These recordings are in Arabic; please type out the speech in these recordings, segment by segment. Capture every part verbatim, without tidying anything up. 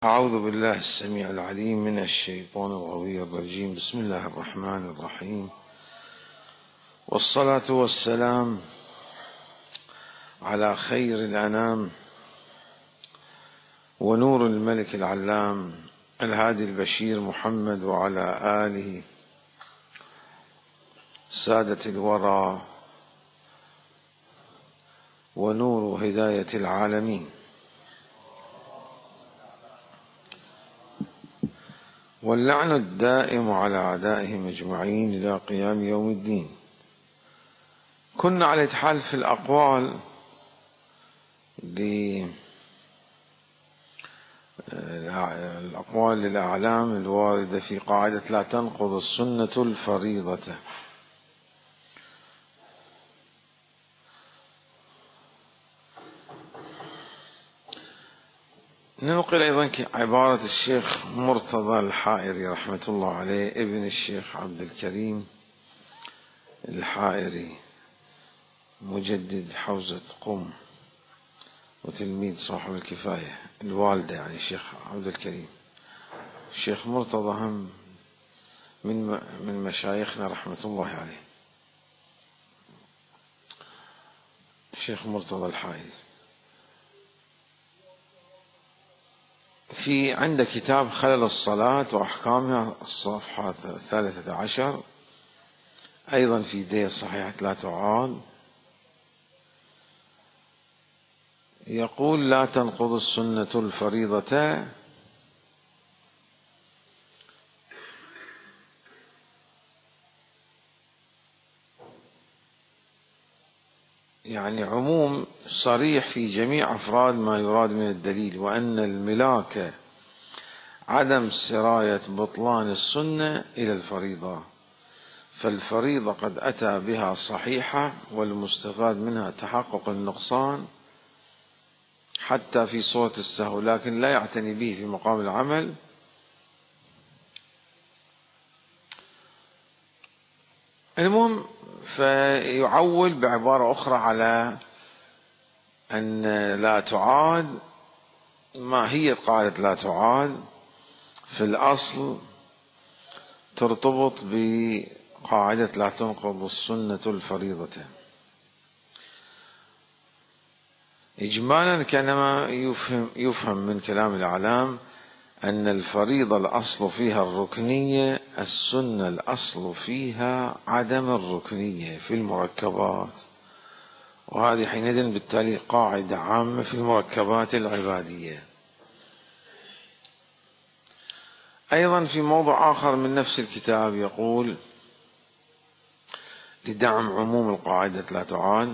أعوذ بالله السميع العليم من الشيطان الغوي الرجيم. بسم الله الرحمن الرحيم، والصلاة والسلام على خير الأنام ونور الملك العلام الهادي البشير محمد، وعلى آله سادة الورى ونور هداية العالمين. واللعن الدائم على أعدائهم أجمعين إلى قيام يوم الدين. كنا على إتحال في الأقوال الأقوال للأعلام الواردة في قاعدة لا تنقض السنة الفريضة. ننقل أيضا عبارة الشيخ مرتضى الحائري رحمة الله عليه، ابن الشيخ عبد الكريم الحائري مجدد حوزة قم وتلميذ صاحب الكفاية، الوالدة يعني الشيخ عبد الكريم. الشيخ مرتضى هم من من مشايخنا رحمة الله عليه، الشيخ مرتضى الحائري. في عند كتاب خلل الصلاة وأحكامها الصفحة الثالثة عشر، أيضا في دية صحيحة لا تعاد، يقول لا تنقض السنة الفريضة يعني عموم صريح في جميع أفراد ما يراد من الدليل، وأن الملاك عدم سراية بطلان السنة إلى الفريضة، فالفريضة قد أتى بها صحيحة والمستفاد منها تحقق النقصان حتى في صورة السهو، لكن لا يعتني به في مقام العمل. المهم فيعول بعبارة أخرى على أن لا تعاد ماهية قاعدة لا تعاد في الأصل ترتبط بقاعدة لا تنقض السنة الفريضة. إجمالا كانما يفهم, يفهم من كلام الأعلام أن الفريضة الأصل فيها الركنية، السنة الأصل فيها عدم الركنية في المركبات، وهذه حينئذ بالتالي قاعدة عامة في المركبات العبادية. أيضا في موضع آخر من نفس الكتاب يقول لدعم عموم القاعدة لا تعاد،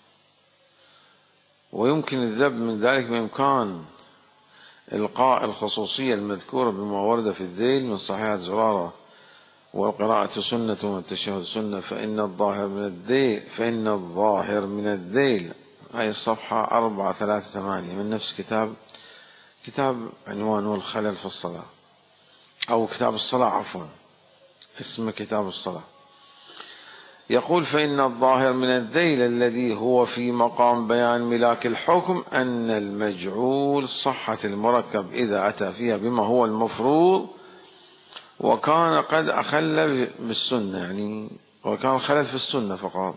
ويمكن الذب من ذلك بإمكان إلقاء الخصوصية المذكورة بما ورد في الذيل من صحيحة زرارة والقراءة سنة والتشهد سنة، فإن الظاهر من الذيل فإن الظاهر من الذيل هاي الصفحة أربعة ثلاثة ثمانية من نفس كتاب كتاب عنوانه الخلل في الصلاة، أو كتاب الصلاة عفوا، اسمه كتاب الصلاة. يقول فإن الظاهر من الذيل الذي هو في مقام بيان ملاك الحكم أن المجعول صحة المركب إذا أتى فيها بما هو المفروض وكان قد أخل بالسنة، يعني وكان خلل في السنة فقط،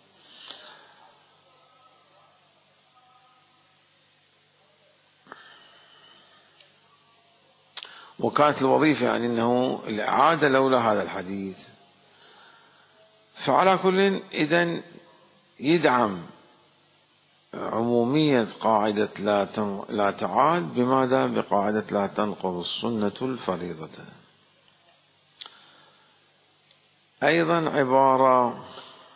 وكانت الوظيفة يعني أنه الإعادة لولا هذا الحديث. فعلى كل إذن يدعم عمومية قاعدة لا لا تعاد بماذا؟ بقاعدة لا تنقض السنة الفريضة. أيضا عبارة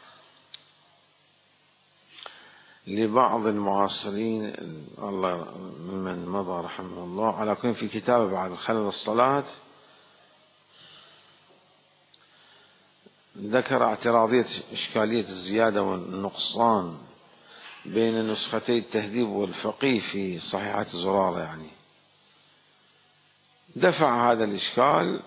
لبعض المعاصرين الله ممن مضى رحمه الله على كل في كتابه بعد خلل الصلاة، ذكر اعتراضية إشكالية الزيادة والنقصان بين نسختي التهذيب والفقيه في صحيحة زرارة، يعني دفع هذا الإشكال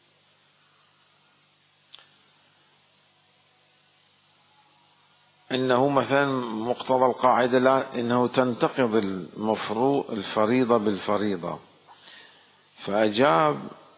أن أنه مثلا مقتضى القاعدة لا إنه تنتقض المفروض الفريضة بالفريضة، فأجاب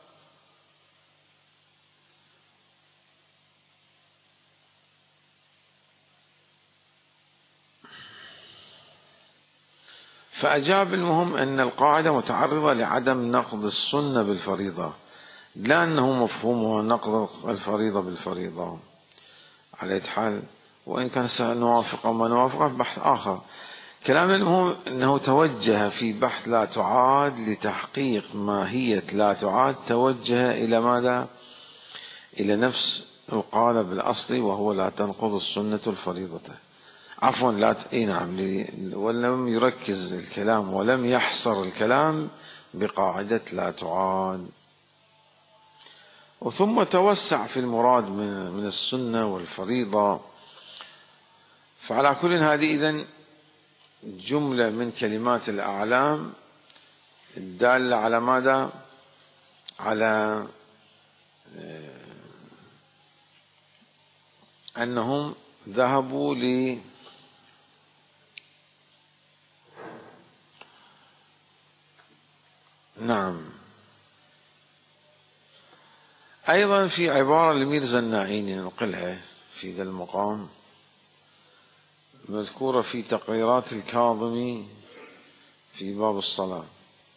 فأجاب المهم أن القاعدة متعرضة لعدم نقض السنة بالفريضة، لا أنه مفهومه نقض الفريضة بالفريضة. على أي حال وإن كان نوافق أو ما نوافق بحث آخر. كلامنا المهم أنه توجه في بحث لا تعاد لتحقيق ماهية لا تعاد، توجه إلى ماذا؟ إلى نفس القالب الأصلي، وهو لا تنقض السنة الفريضة. عفوا لا ت... إيه نعم، ولم يركز الكلام ولم يحصر الكلام بقاعدة لا تعاد، وثم توسع في المراد من من السنة والفريضة. فعلى كل هذه إذن جملة من كلمات الأعلام الدالة على ماذا؟ على أنهم ذهبوا ل نعم. أيضا في عبارة لميرزا الناعيني ننقلها في ذا المقام، مذكورة في تقريرات الكاظمي في باب الصلاة،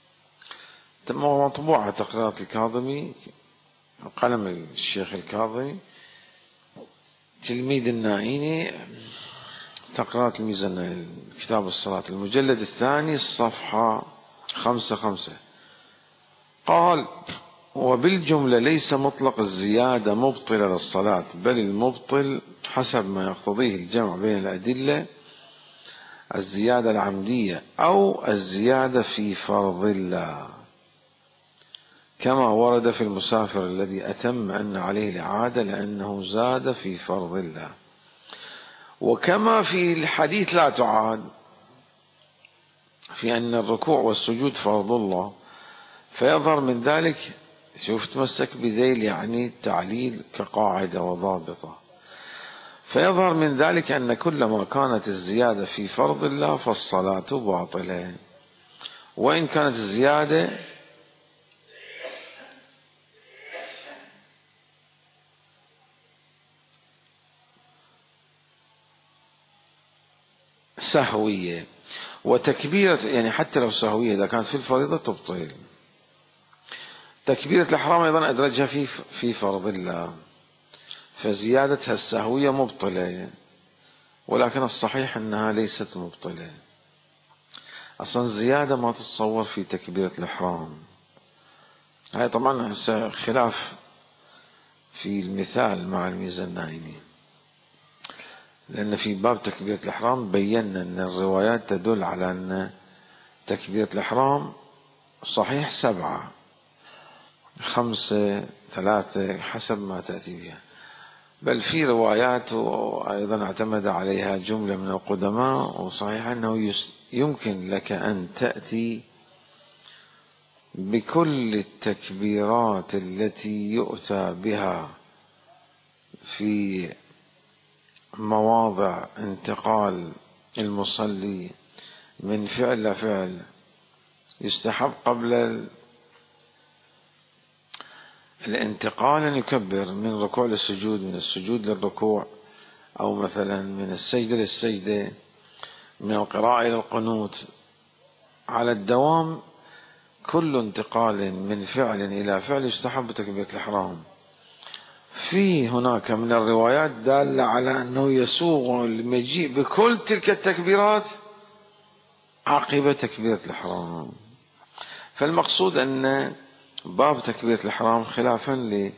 مطبوعة تقريرات الكاظمي قلم الشيخ الكاظمي تلميذ الناعيني، تقريرات الميرزا الناعيني كتاب الصلاة المجلد الثاني الصفحة خمسة خمسة. قال: وبالجملة ليس مطلق الزيادة مبطلة للصلاة، بل المبطل حسب ما يقتضيه الجمع بين الأدلة الزيادة العمدية أو الزيادة في فرض الله، كما ورد في المسافر الذي أتم أن عليه الإعادة لأنه زاد في فرض الله، وكما في الحديث لا تعاد في أن الركوع والسجود فرض الله. فيظهر من ذلك، شوف تمسك بذيل يعني التعليل كقاعدة وضابطة، فيظهر من ذلك أن كلما كانت الزيادة في فرض الله فالصلاة باطلة، وإن كانت الزيادة سهوية. وتكبيرة يعني حتى لو سهوية إذا كانت في الفريضة تبطل. تكبيرة الإحرام أيضا أدرجها في في فرض الله، فزيادتها السهوية مبطلة، ولكن الصحيح أنها ليست مبطلة. أصلا الزيادة ما تتصور في تكبيرة الإحرام. هاي طبعا خلاف في المثال مع الميرزا الناعيني، لأن في باب تكبيرة الإحرام بينا أن الروايات تدل على أن تكبيرة الإحرام صحيح سبعة خمسة ثلاثة حسب ما تأتي بها، بل في روايات أيضا اعتمد عليها جملة من القدماء، وصحيح أنه يمكن لك أن تأتي بكل التكبيرات التي يؤتى بها في مواضع انتقال المصلي من فعل لفعل. يستحب قبل الانتقال أن يكبر من ركوع للسجود، من السجود للركوع، أو مثلا من السجدة للسجدة، من القراءة إلى القنوت. على الدوام كل انتقال من فعل إلى فعل يستحب تكبيرة الإحرام. في هناك من الروايات دالة على أنه يسوغ المجيء بكل تلك التكبيرات عقب تكبيرة الإحرام. فالمقصود أن باب تكبيرة الإحرام خلافا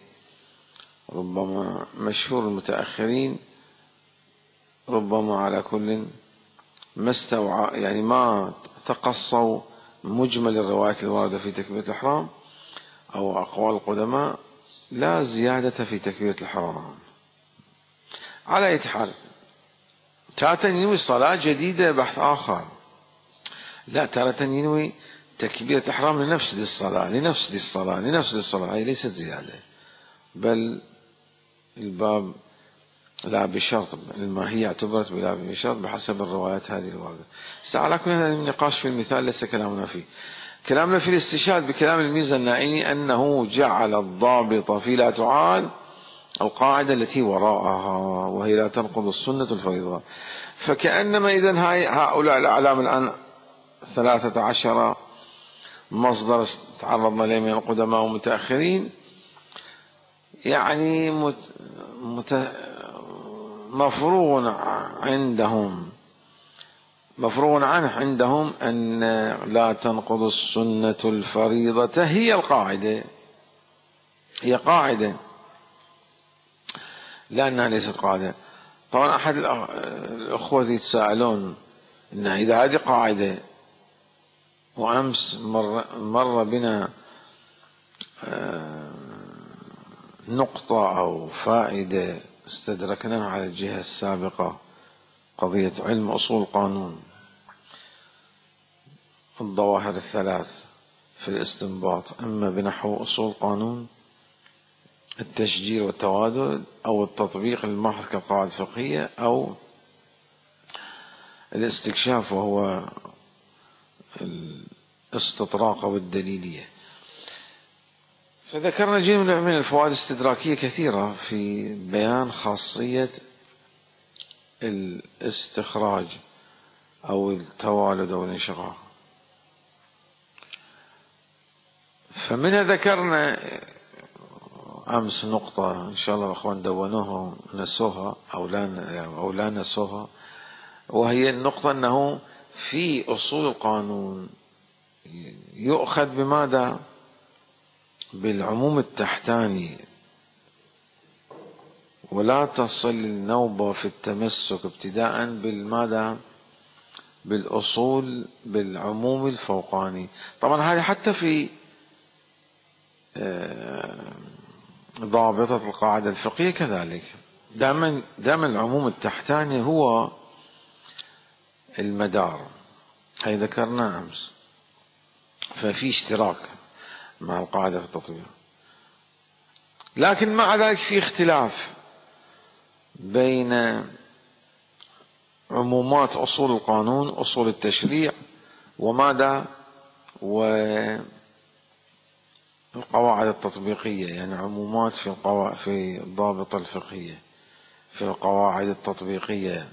لربما مشهور المتأخرين، ربما على كل ما استوعى يعني ما تقصوا مجمل الروايات الواردة في تكبيرة الإحرام أو أقوال القدماء، لا زيادة في تكبيرة الإحرام. على أي حال تارة ينوي صلاة جديدة بحث آخر، لا تارة ينوي تكبيرة الإحرام لنفس دي الصلاة لنفس دي الصلاة لنفس دي الصلاة، هي ليست زيادة، بل الباب لا بشرط، الماهية اعتبرت بلا بشرط بحسب الروايات هذه الواردة. على كل هذا النقاش في المثال ليس كلامنا فيه. كلامنا في الاستشهاد بكلام الميزة النائني أنه جعل الضابط في لا تعاد القاعدة التي وراءها، وهي لا تنقض السنة الفريضة. فكأنما إذن هؤلاء الأعلام الآن ثلاثة عشر مصدر تعرضنا إليه من القدماء والمتأخرين، يعني مت... مفروغ عندهم مفروغ عنه عندهم أن لا تنقض السنة الفريضة هي القاعدة، هي قاعدة لأنها ليست قاعدة. طبعا أحد الأخوة يتساءلون إن إذا هذه قاعدة، وأمس مر, مر بنا نقطة أو فائدة استدركناها على الجهة السابقة، قضية علم أصول القانون، الظواهر الثلاث في الاستنباط، أما بنحو أصول القانون التشجير والتوادل، أو التطبيق المحض كقواعد فقهية، أو الاستكشاف وهو الاستطراق والدليلية. فذكرنا جملة من الفوائد الاستدراكية كثيرة في بيان خاصية الاستخراج أو التوالد أو الانشقاق. فمنها ذكرنا أمس نقطة إن شاء الله الأخوان دونوها نسوها أو لا أو لا نسوها، وهي النقطة أنه في أصول القانون يؤخذ بماذا؟ بالعموم التحتاني، ولا تصل النوبة في التمسك ابتداء بالماذا؟ بالأصول بالعموم الفوقاني. طبعا هذه حتى في ضابطة القاعدة الفقهية كذلك، دائما دائما العموم التحتاني هو المدار، هي ذكرنا أمس. ففي اشتراك مع القاعدة في التطبيق، لكن مع ذلك في اختلاف بين عمومات أصول القانون أصول التشريع وماذا والقواعد التطبيقية، يعني عمومات في القواعد في الضابطة الفقهية في القواعد التطبيقية،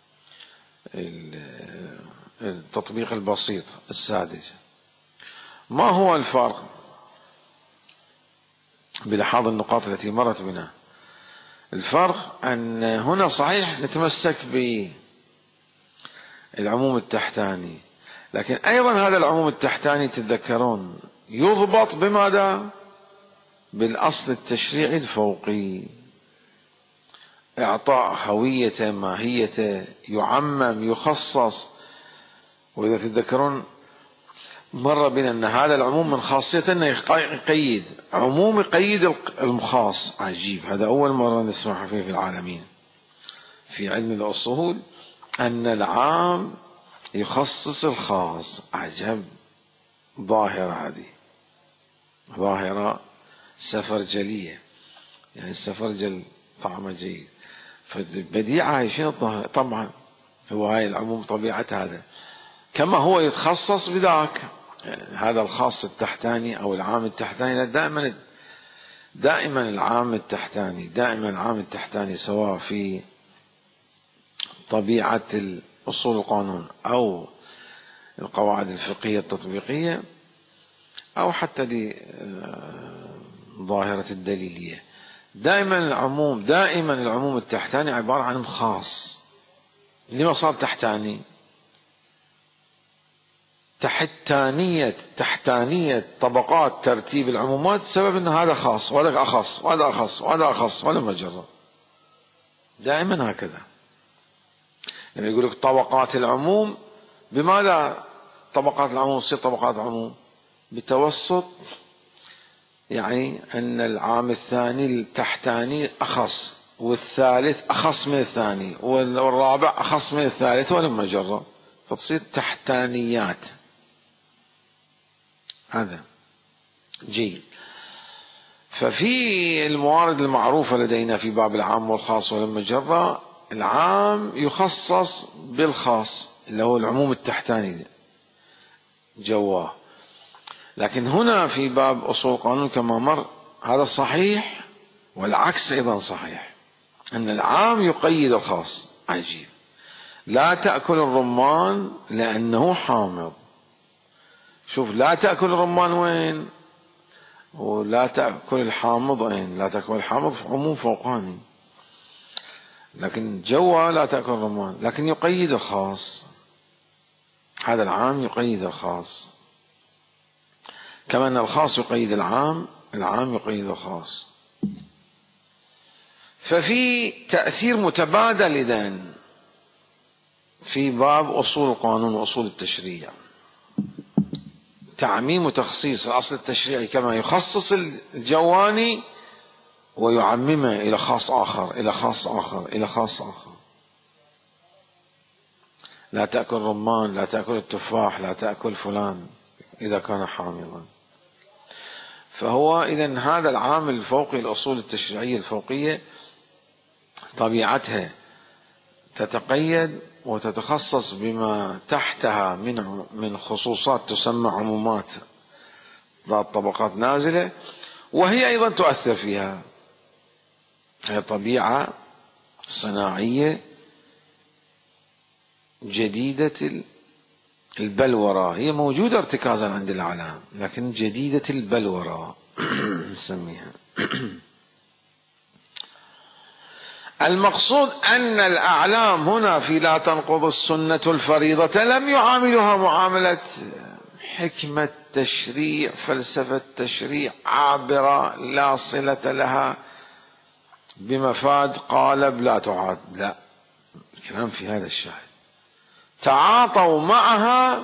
التطبيق البسيط السادس. ما هو الفرق بلحاظ النقاط التي مرت بنا؟ الفرق أن هنا صحيح نتمسك بالعموم التحتاني، لكن أيضا هذا العموم التحتاني تتذكرون يضبط بماذا؟ بالأصل التشريعي الفوقي، إعطاء هوية ماهية، يعمم يخصص. وإذا تتذكرون مر بنا أن هذا العموم من خاصيته أنه يقيد عموم يقيد الخاص. عجيب، هذا أول مرة نسمع فيه في العالمين في علم الأصول، أن العام يخصص الخاص. عجب، ظاهرة هذه ظاهرة سفرجلية، يعني السفرجل طعمه جيد، فبديعة شنو الظاهرة؟ طبعا هو هاي العموم طبيعة هذا، كما هو يتخصص بذاك. هذا الخاص التحتاني أو العام التحتاني دائما دائما العام التحتاني دائما العام التحتاني سواء في طبيعة أصول القانون أو القواعد الفقهية التطبيقية أو حتى دي ظاهرة الدليلية، دائما العموم دائما العموم التحتاني عبارة عن خاص. لما صار تحتاني؟ تحتانية تحتانية طبقات ترتيب العمومات سبب أن هذا خاص وهذا أخص وهذا أخص وهذا أخص ولا مجرد. دائما هكذا لما يقول لك طبقات العموم، بماذا طبقات العموم تصير طبقات عموم؟ بتوسط، يعني أن العام الثاني التحتاني أخص والثالث أخص من الثاني والرابع أخص من الثالث ولا مجرد، فتصير تحتانيات. هذا جيد. ففي الموارد المعروفة لدينا في باب العام والخاص ولما جرى، العام يخصص بالخاص اللي هو العموم التحتاني جواه. لكن هنا في باب أصول القانون كما مر هذا صحيح، والعكس أيضا صحيح، أن العام يقيد الخاص. عجيب. لا تأكل الرمان لأنه حامض. شوف، لا تأكل الرمان وين؟ ولا تأكل الحامض وين؟ لا تأكل الحامض في عموم فوقاني، لكن جوا لا تأكل الرمان، لكن يقيد الخاص. هذا العام يقيد الخاص، كما أن الخاص يقيد العام، العام يقيد الخاص. ففي تأثير متبادل إذن في باب أصول القانون وأصول التشريع، تعميم وتخصيص. الأصل التشريعي كما يخصص الجواني ويعممه إلى خاص آخر إلى خاص آخر إلى خاص آخر. لا تأكل رمان، لا تأكل التفاح، لا تأكل فلان إذا كان حامضا. فهو إذن هذا العامل الفوقي، الأصول التشريعية الفوقية طبيعتها تتقيد وتتخصص بما تحتها من من خصوصات تسمى عمومات ذات طبقات نازلة، وهي أيضا تؤثر فيها. هي طبيعة صناعية جديدة البلورة، هي موجودة ارتكازا عند الأعلام لكن جديدة البلورة نسميها. المقصود أن الأعلام هنا في لا تنقض السنة الفريضة لم يعاملها معاملة حكمة تشريع، فلسفة تشريع عابرة لا صلة لها بمفاد قالب لا تعاد. لا، الكلام في هذا الشاهد. تعاطوا معها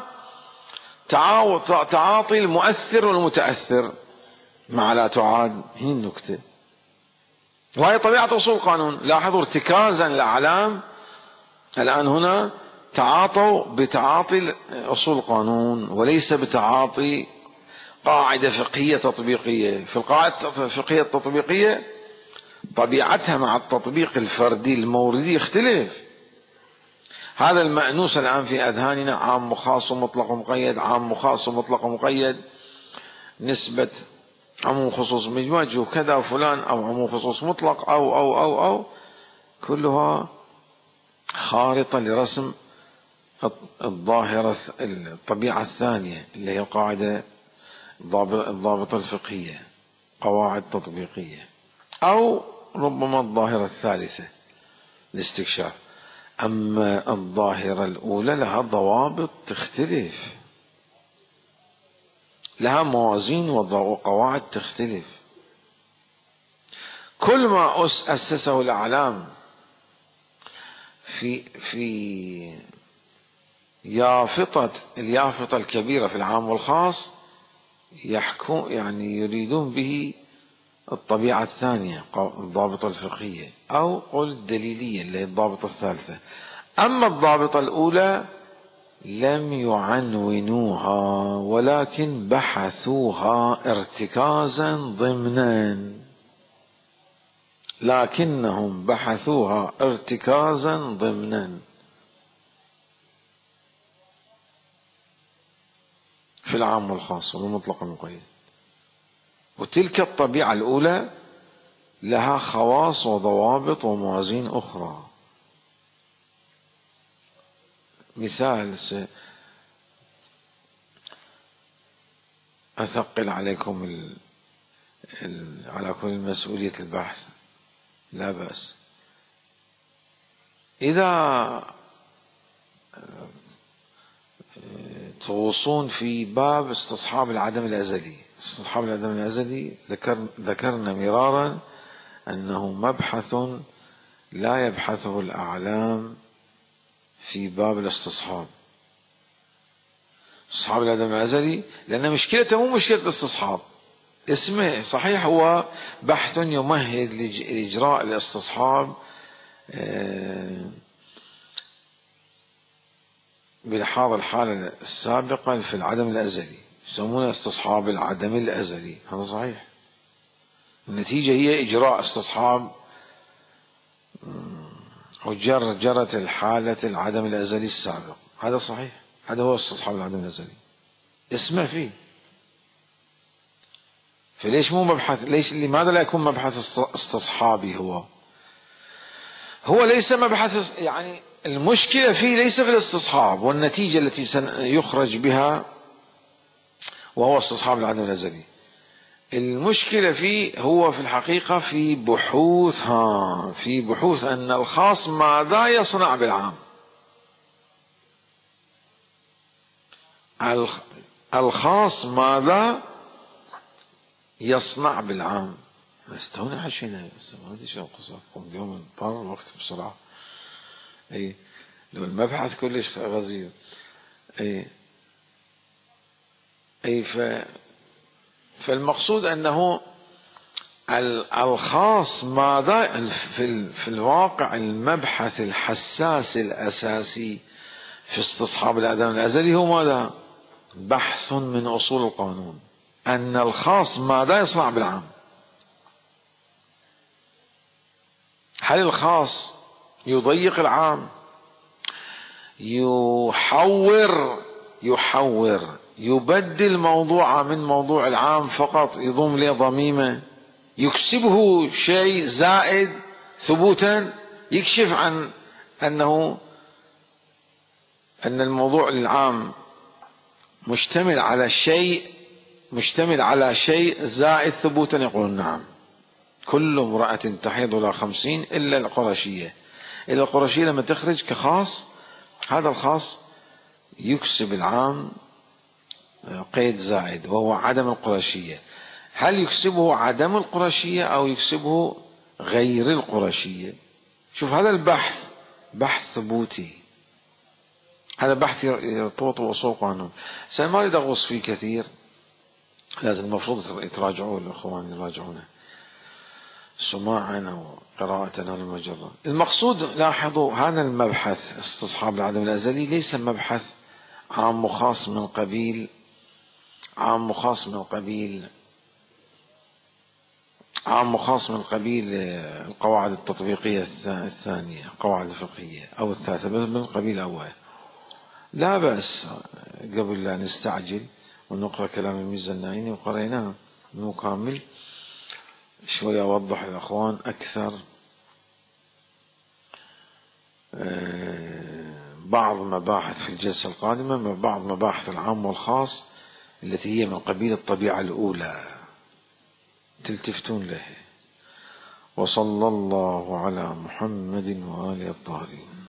تعاطي المؤثر والمتأثر مع لا تعاد. هي النكتة، وهي طبيعة أصول القانون. لاحظوا ارتكازا الأعلام الآن هنا تعاطوا بتعاطي أصول القانون وليس بتعاطي قاعدة فقهية تطبيقية. في القاعدة الفقهية التطبيقية طبيعتها مع التطبيق الفردي الموردي يختلف. هذا المأنوس الآن في أذهاننا عام وخاص ومطلق ومقيد، عام وخاص ومطلق ومقيد، نسبة عموم خصوص مجموج وكذا وفلان، أو عموم خصوص مطلق أو أو أو أو كلها خارطة لرسم الظاهرة الطبيعة الثانية اللي هي القاعدة الضابطة الفقهية، قواعد تطبيقية، أو ربما الظاهرة الثالثة الاستكشاف. أما الظاهرة الأولى لها ضوابط تختلف، لها موازين وقواعد تختلف. كل ما أسسه الأعلام في في يافطة اليافطة الكبيرة في العام والخاص يحكم، يعني يريدون به الطبيعة الثانية الضابطة الفقهية، أو قول الدليلية اللي هي الضابطة الثالثة. أما الضابطة الأولى لم يعنونوها ولكن بحثوها ارتكازا ضمنا، لكنهم بحثوها ارتكازا ضمنا في العام والخاص والمطلق والمقيد. وتلك الطبيعة الأولى لها خواص وضوابط وموازين أخرى. مثال أثقل عليكم ال... ال... على كل مسؤولية البحث، لا بأس. إذا تغوصون في باب استصحاب العدم الأزلي، استصحاب العدم الأزلي ذكر ذكرنا مرارا أنه مبحث لا يبحثه الأعلام في باب الاستصحاب، استصحاب العدم الأزلي، لأن مشكلته مو مشكلة الاستصحاب، اسمه صحيح هو بحث يمهد لإجراء الاستصحاب بلحاظ الحالة السابقة في العدم الأزلي، يسمونه استصحاب العدم الأزلي، هذا صحيح. النتيجة هي إجراء استصحاب وجر جرت الحالة العدم الأزلي السابق. هذا صحيح، هذا هو استصحاب العدم الأزلي، اسمه فيه. فليش مو مبحث؟ ليش لماذا لا يكون مبحث استصحابي؟ هو هو ليس مبحث، يعني المشكلة فيه ليس في الاستصحاب والنتيجة التي سيخرج بها وهو استصحاب العدم الأزلي. المشكلة فيه هو في الحقيقة في بحوث ها في بحوث أن الخاص ماذا يصنع بالعام. الخاص ماذا يصنع بالعام. استوني حشينا ما ادري شو القصة، اليوم طار الوقت بسرعة. اي لو المبحث كلش غزير. اي اي ف فالمقصود انه الخاص ماذا في في الواقع المبحث الحساس الاساسي في استصحاب العدم الازلي هو ماذا؟ بحث من اصول القانون، ان الخاص ماذا يصنع بالعام. هل الخاص يضيق العام، يحور يحور يبدل موضوع من موضوع العام فقط، يضم له ضميمة، يكسبه شيء زائد ثبوتا، يكشف عن أنه أن الموضوع العام مشتمل على شيء مشتمل على شيء زائد ثبوتا. يقول نعم، كل امرأة تحيض إلى خمسين إلا القرشية. إلا القرشية لما تخرج كخاص، هذا الخاص يكسب العام قيد زائد وهو عدم القرشية. هل يكسبه عدم القرشية أو يكسبه غير القرشية؟ شوف هذا البحث بحث ثبوتي، هذا بحث يرتبط بأصول القانون. سأل ما أريد أغوص فيه كثير، لازم المفروض يتراجعوا الأخوان يراجعونه سماعا وقراءة للمجرة. المقصود لاحظوا هذا المبحث استصحاب العدم الأزلي ليس مبحث عام وخاص من قبيل عام وخاص من قبيل عام وخاص من قبيل القواعد التطبيقية الثانية، القواعد الفقهية أو الثالثة، بل من قبيل أول. لا بأس قبل لا نستعجل ونقرأ كلام الميزة النعيني وقرأناه مو كامل، شوية أوضح الأخوان أكثر بعض مباحث في الجلسة القادمة، بعض مباحث العام والخاص التي هي من قبيل الطبيعة الأولى تلتفتون له. وصلى الله على محمد وآله الطاهرين.